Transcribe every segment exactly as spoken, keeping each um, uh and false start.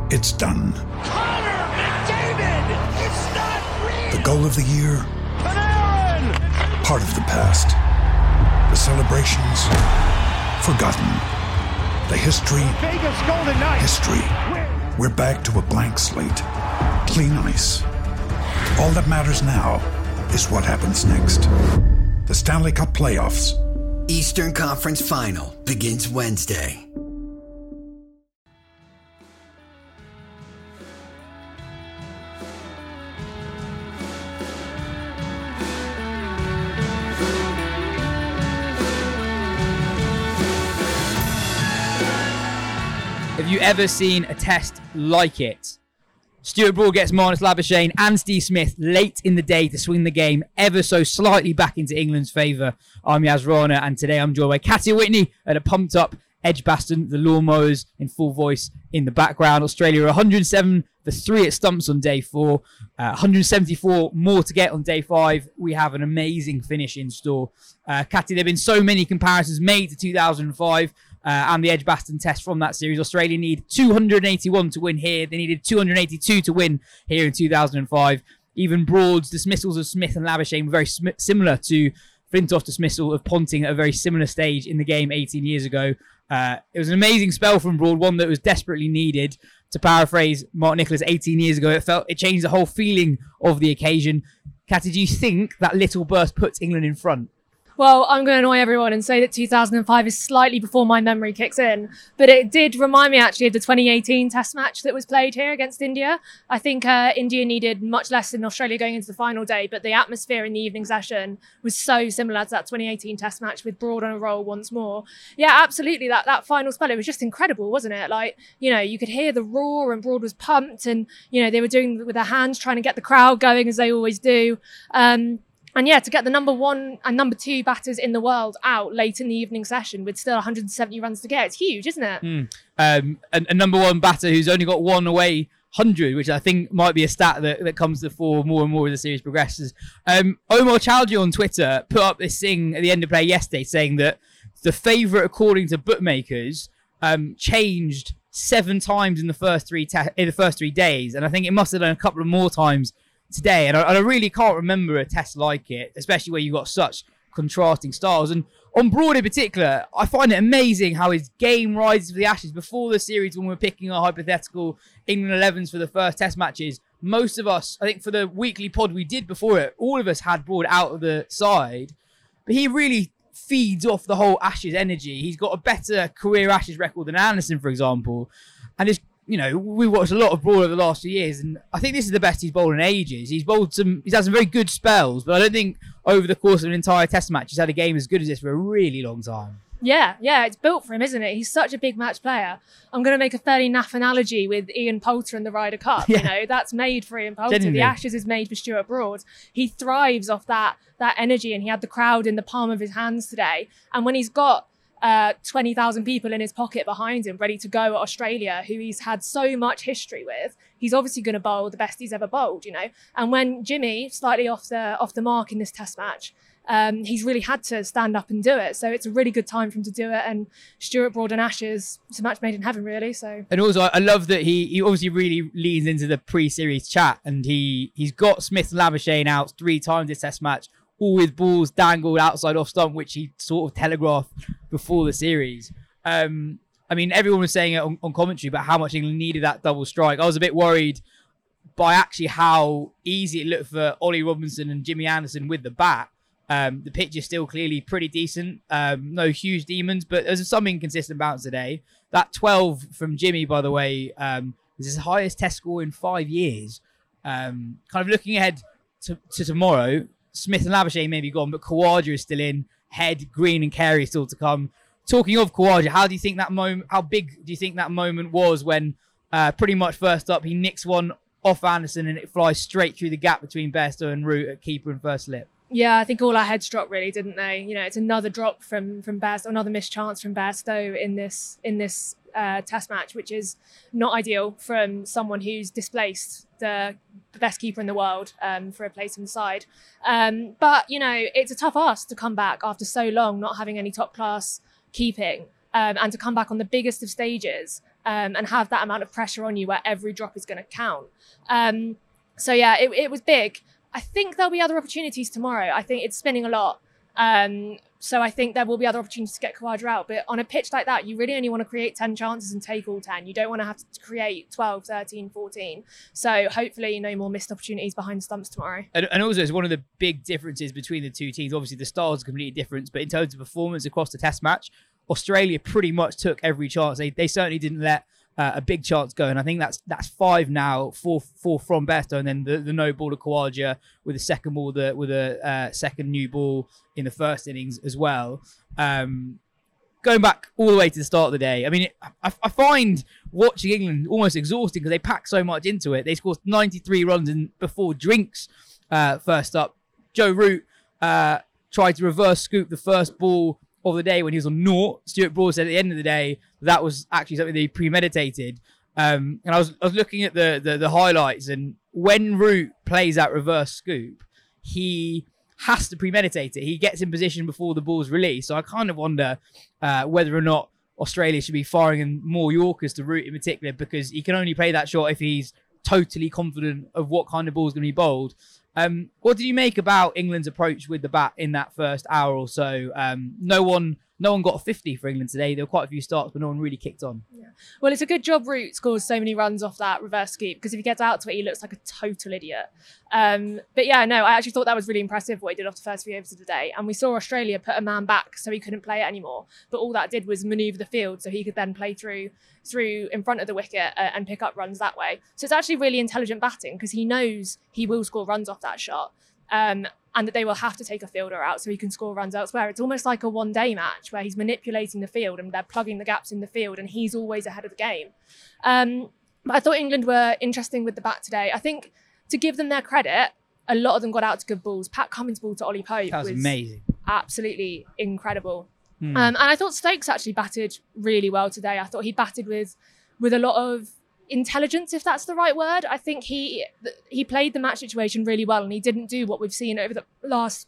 It's done. Connor McDavid! It's not real! The goal of the year? Panarin! Part of the past. The celebrations? Forgotten. The history? Vegas Golden Knights! History. We're back to a blank slate. Clean ice. All that matters now is what happens next. The Stanley Cup Playoffs. Eastern Conference Final begins Wednesday. Have you ever seen a test like it? Stuart Broad gets Marnus Labuschagne and Steve Smith late in the day to swing the game ever so slightly back into England's favour. I'm Yaz Rana, and today I'm joined by Katia Whitney at a pumped-up Edgbaston, the lawnmowers in full voice in the background. Australia are one hundred seven for three at stumps on day four, uh, one hundred seventy-four more to get on day five. We have an amazing finish in store. Uh, Katia, there have been so many comparisons made to two thousand five. Uh, and the Edgbaston test from that series. Australia need two hundred eighty-one to win here. They needed two hundred eighty-two to win here in two thousand five. Even Broad's dismissals of Smith and Labuschagne were very sm- similar to Flintoff's dismissal of Ponting at a very similar stage in the game eighteen years ago. Uh, it was an amazing spell from Broad, one that was desperately needed. To paraphrase Mark Nicholas eighteen years ago, it felt it changed the whole feeling of the occasion. Katia, do you think that little burst puts England in front? Well, I'm going to annoy everyone and say that two thousand five is slightly before my memory kicks in. But it did remind me actually of the twenty eighteen test match that was played here against India. I think uh, India needed much less than Australia going into the final day, but the atmosphere in the evening session was so similar to that twenty eighteen test match with Broad on a roll once more. Yeah, absolutely. That, that final spell, it was just incredible, wasn't it? Like, you know, you could hear the roar and Broad was pumped and, you know, they were doing with their hands trying to get the crowd going as they always do. Um, And yeah, to get the number one and number two batters in the world out late in the evening session with still one hundred seventy runs to get, it's huge, isn't it? Mm. Um, a, a number one batter who's only got one away one hundred, which I think might be a stat that, that comes to the fore more and more as the series progresses. Um, Omar Chowdhury on Twitter put up this thing at the end of play yesterday saying that the favourite, according to bookmakers, um, changed seven times in the first three te- in the first three days, and I think it must have done a couple of more times today, and I, and I really can't remember a test like it, especially where you've got such contrasting styles. And on Broad in particular, I find it amazing how his game rises for the Ashes. Before the series, when we were picking our hypothetical England elevens for the first test matches, most of us, I think for the weekly pod we did before it, all of us had Broad out of the side. But he really feeds off the whole Ashes energy. He's got a better career Ashes record than Anderson, for example. And his You know, we watched a lot of Broad over the last few years, and I think this is the best he's bowled in ages. He's bowled some, he's had some very good spells, but I don't think over the course of an entire test match he's had a game as good as this for a really long time. Yeah, yeah, it's built for him, isn't it? He's such a big match player. I'm going to make a fairly naff analogy with Ian Poulter and the Ryder Cup. Yeah. You know, that's made for Ian Poulter. Genuinely. The Ashes is made for Stuart Broad. He thrives off that that energy, and he had the crowd in the palm of his hands today. And when he's got Uh, twenty thousand people in his pocket behind him ready to go at Australia, who he's had so much history with, he's obviously going to bowl the best he's ever bowled, you know. And when Jimmy slightly off the off the mark in this test match, um, he's really had to stand up and do it. So it's a really good time for him to do it. And Stuart Broad and Ashes, it's a match made in heaven, really. So And also, I love that he, he obviously really leans into the pre-series chat, and he, he's got Smith and Labuschagne out three times this test match, all with balls dangled outside off stump, which he sort of telegraphed before the series. Um, I mean, everyone was saying it on, on commentary about how much England needed that double strike. I was a bit worried by actually how easy it looked for Ollie Robinson and Jimmy Anderson with the bat. Um, the pitch is still clearly pretty decent. Um, no huge demons, but there's some inconsistent bounce today. That twelve from Jimmy, by the way, um, is his highest test score in five years. Um, kind of looking ahead to, to tomorrow, Smith and Labuschagne may be gone, but Khawaja is still in. Head, Green and Carey still to come. Talking of Khawaja, how do you think that moment, how big do you think that moment was when uh, pretty much first up, he nicks one off Anderson and it flies straight through the gap between Bairstow and Root at keeper and first slip? yeah, I think all our heads dropped really, didn't they? You know, it's another drop from from Bairstow, another missed chance from Bairstow in this in this uh, test match, which is not ideal from someone who's displaced the best keeper in the world um, for a place in the side. Um, but, you know, it's a tough ask to come back after so long not having any top class keeping um, and to come back on the biggest of stages um, and have that amount of pressure on you where every drop is going to count. Um, so yeah, it, it was big. I think there'll be other opportunities tomorrow. I think it's spinning a lot. Um, so I think there will be other opportunities to get Khawaja out. But on a pitch like that, you really only want to create ten chances and take all ten. You don't want to have to create twelve, thirteen, fourteen. So hopefully no more missed opportunities behind the stumps tomorrow. And, and also, it's one of the big differences between the two teams. Obviously, the styles are completely different. But in terms of performance across the test match, Australia pretty much took every chance. They they certainly didn't let uh, a big chance go. And I think that's that's five now, four four from Bairstow, and then the, the no ball to Khawaja with the second ball, the, with a uh, second new ball in the first innings as well. Um, going back all the way to the start of the day, I mean, it, I, I find watching England almost exhausting because they pack so much into it. They scored ninety-three runs in before drinks uh, first up. Joe Root uh, tried to reverse scoop the first ball of the day when he was on naught. Stuart Broad said at the end of the day that was actually something they premeditated. Um, and I was I was looking at the, the the highlights, and when Root plays that reverse scoop, he has to premeditate it. He gets in position before the ball's released. So I kind of wonder uh, whether or not Australia should be firing in more Yorkers to Root in particular, because he can only play that shot if he's totally confident of what kind of ball is going to be bowled. Um, what did you make about England's approach with the bat in that first hour or so? Um, no one no one got a fifty for England today. There were quite a few starts, but no one really kicked on. Yeah. Well, it's a good job Root scores so many runs off that reverse scoop, because if he gets out to it, he looks like a total idiot. Um, but yeah, no, I actually thought that was really impressive what he did off the first few overs of the day. And we saw Australia put a man back so he couldn't play it anymore. But all that did was manoeuvre the field so he could then play through through in front of the wicket uh, and pick up runs that way. So it's actually really intelligent batting, because he knows he will score runs off that shot. Um, and that they will have to take a fielder out so he can score runs elsewhere. It's almost like a one-day match where he's manipulating the field and they're plugging the gaps in the field and he's always ahead of the game. Um, but I thought England were interesting with the bat today. I think, to give them their credit, a lot of them got out to good balls. Pat Cummins' ball to Ollie Pope That was, was amazing. Absolutely incredible. Hmm. Um, and I thought Stokes actually batted really well today. I thought he batted with with a lot of intelligence, if that's the right word. I think he he played the match situation really well, and he didn't do what we've seen over the last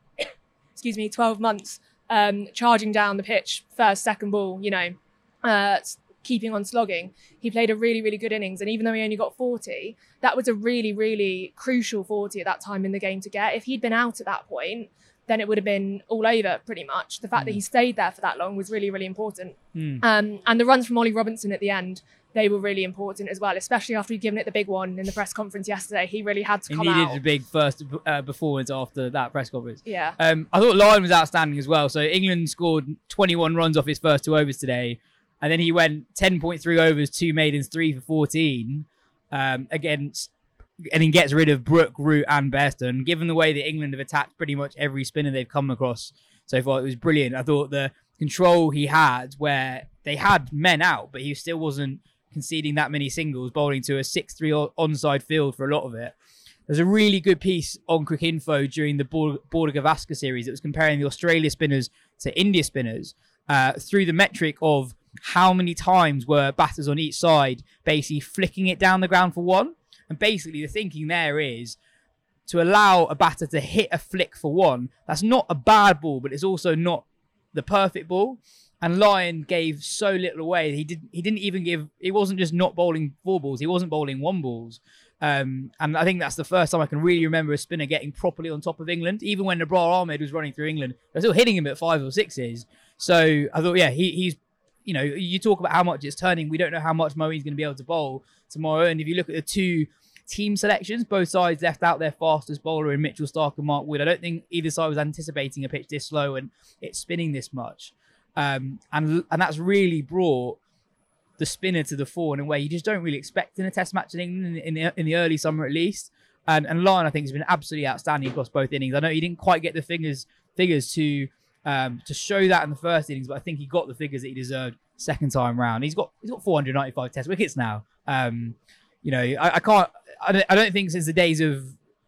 excuse me twelve months, um, charging down the pitch first, second ball, you know, uh, keeping on slogging. He played a really, really good innings, and even though he only got forty, that was a really, really crucial forty at that time in the game to get. If he'd been out at that point, then it would have been all over pretty much. The fact mm. that he stayed there for that long was really, really important. Mm. Um, and the runs from Ollie Robinson at the end, they were really important as well, especially after he'd given it the big one in the press conference yesterday. He really had to he come out. He needed a big first uh, performance after that press conference. Yeah. Um, I thought Lyon was outstanding as well. So England scored twenty-one runs off his first two overs today. And then he went ten point three overs, two maidens, three for fourteen um, against... And he gets rid of Brook, Root and Bairstow. And given the way that England have attacked pretty much every spinner they've come across so far, it was brilliant. I thought the control he had, where they had men out, but he still wasn't conceding that many singles, bowling to a six three onside field for a lot of it. There's a really good piece on Cricinfo during the Border Gavaskar series that was comparing the Australia spinners to India spinners uh, through the metric of how many times were batters on each side basically flicking it down the ground for one. And basically the thinking there is to allow a batter to hit a flick for one. That's not a bad ball, but it's also not the perfect ball. And Lyon gave so little away. He didn't. He didn't even give. He wasn't just not bowling four balls. He wasn't bowling one balls. Um, and I think that's the first time I can really remember a spinner getting properly on top of England. Even when Nabrar Ahmed was running through England, they're still hitting him at five or sixes. So I thought, yeah, he, he's. You know, you talk about how much it's turning. We don't know how much Moeen's going to be able to bowl tomorrow. And if you look at the two team selections, both sides left out their fastest bowler in Mitchell Starc and Mark Wood. I don't think either side was anticipating a pitch this slow and it's spinning this much. Um, and and that's really brought the spinner to the fore in a way you just don't really expect in a test match in England in, in, the, in the early summer at least. And, and Lyon, I think, has been absolutely outstanding across both innings. I know he didn't quite get the figures figures to um, to show that in the first innings, but I think he got the figures that he deserved second time round. He's got he's got four hundred ninety-five test wickets now. Um, you know, I, I can't. I don't, I don't think since the days of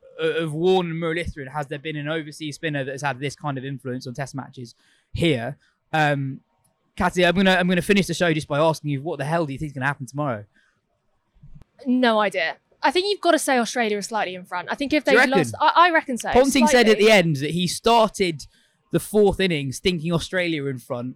of Warne and Muralitharan has there been an overseas spinner that has had this kind of influence on test matches here. Um, Katia, I'm gonna I'm gonna finish the show just by asking you, what the hell do you think is gonna happen tomorrow? No idea. I think you've got to say Australia is slightly in front. I think if they've lost, I, I reckon so. Ponting slightly. said at the end that he started the fourth innings thinking Australia were in front,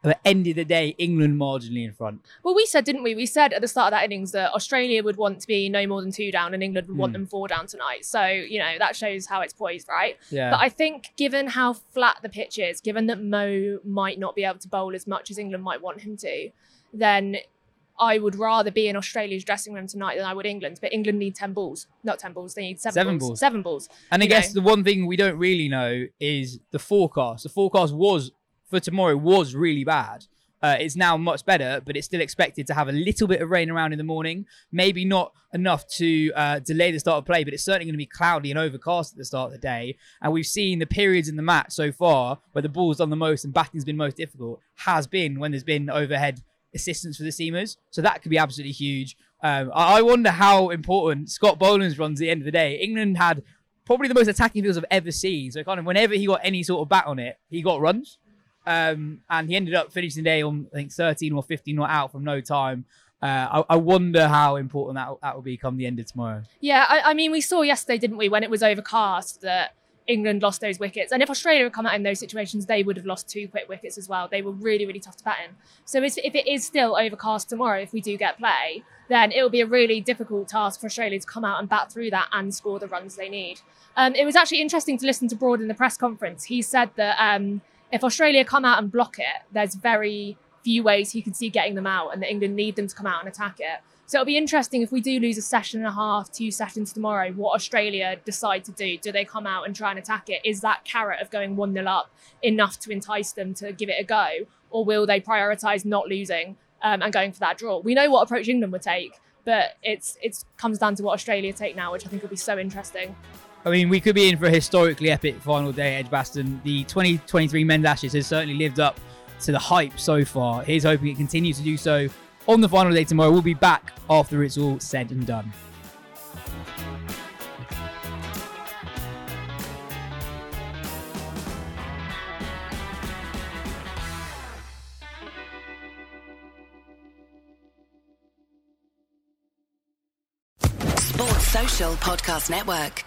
At the end of the day, England marginally in front. Well, we said, didn't we? We said at the start of that innings that Australia would want to be no more than two down and England would want Mm. them four down tonight. So, you know, that shows how it's poised, right? Yeah. But I think given how flat the pitch is, given that Mo might not be able to bowl as much as England might want him to, then I would rather be in Australia's dressing room tonight than I would England's. But England need ten balls. Not ten balls, they need seven, Seven balls. balls. Seven balls. And I you guess know. the one thing we don't really know is the forecast. The forecast was, for tomorrow, was really bad. Uh, it's now much better, but it's still expected to have a little bit of rain around in the morning. Maybe not enough to uh, delay the start of play, but it's certainly going to be cloudy and overcast at the start of the day. And we've seen the periods in the match so far where the ball's done the most and batting's been most difficult has been when there's been overhead assistance for the seamers. So that could be absolutely huge. Um, I I wonder how important Scott Boland's runs at the end of the day. England had probably the most attacking fields I've ever seen. So kind of whenever he got any sort of bat on it, he got runs. Um, and he ended up finishing the day on, I think, thirteen or fifteen not out from no time. Uh, I, I wonder how important that, that will be come the end of tomorrow. Yeah, I, I mean, we saw yesterday, didn't we, when it was overcast that England lost those wickets. And if Australia had come out in those situations, they would have lost two quick wickets as well. They were really, really tough to bat in. So if if it is still overcast tomorrow, if we do get play, then it will be a really difficult task for Australia to come out and bat through that and score the runs they need. Um, it was actually interesting to listen to Broad in the press conference. He said that um, if Australia come out and block it, there's very few ways he can see getting them out and that England need them to come out and attack it. So it'll be interesting if we do lose a session and a half, two sessions tomorrow, what Australia decide to do. Do they come out and try and attack it? Is that carrot of going one nil up enough to entice them to give it a go? Or will they prioritise not losing um, and going for that draw? We know what approach England would take, but it's it's comes down to what Australia take now, which I think will be so interesting. I mean, we could be in for a historically epic final day at Edgbaston. The twenty twenty-three Men's Ashes has certainly lived up to the hype so far. Here's hoping it continues to do so on the final day tomorrow. We'll be back after it's all said and done. Sports Social Podcast Network.